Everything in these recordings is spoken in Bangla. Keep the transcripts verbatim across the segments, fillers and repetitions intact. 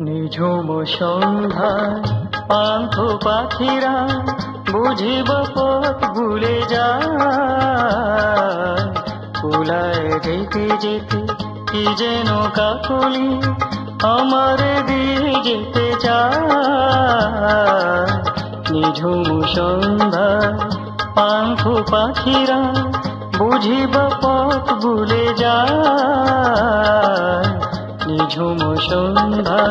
নিঝুম সন্ধ্যায় পান্থ পাখিরা বুঝিব পথ ভুলে যায়। কুলায় যেতে যেতে কি যেন কাকলি আমার দিয়ে যেতে চায়। নিঝুম সন্ধ্যায় পান্থ পাখিরা বুঝিব পথ ভুলে যায়। নিঝুম সন্ধ্যা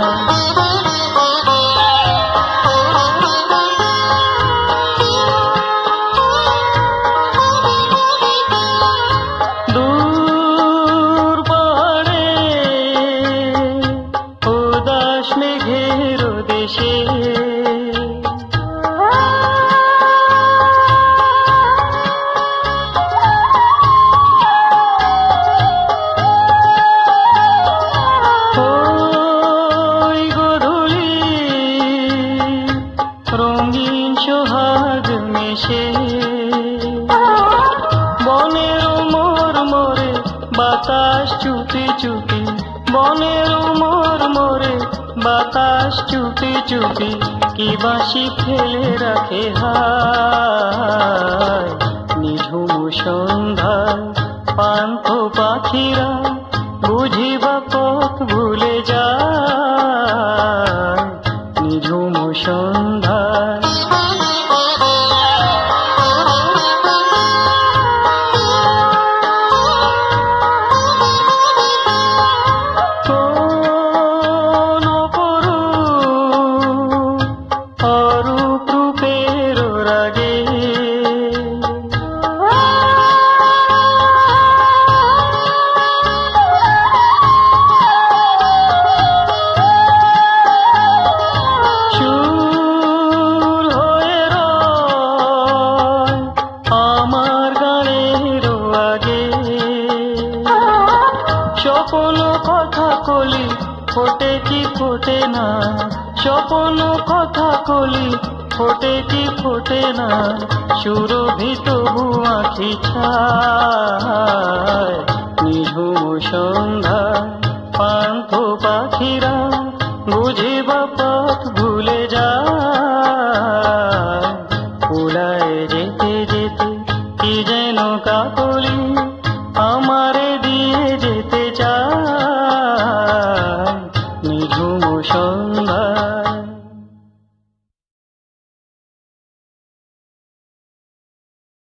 দূর পাড়ে উদাস মেঘের দেশে রঙিন সোহাগ মেশে বনের মোর মোরে বাতাস চুপি চুপি, বনের মোর মোরে বাতাস চুপি চুপি কি বাঁশি ফেলে রাখে হায়। নিঝুম সন্ধ্যায় পান্থ পাখিরা বুঝিবা পথ ভুলে যায়। নিঝুম সন্ধ্যায় কোন অপরূপ অরূপ রূপের রাগে স্বপ্ন কথা কলি ফোটে কি ফোটে না, স্বপ্ন কথা কলি ফোটে কি ফোটে না, সুরভিত আঁখি ছায়। নিঝুম সন্ধ্যা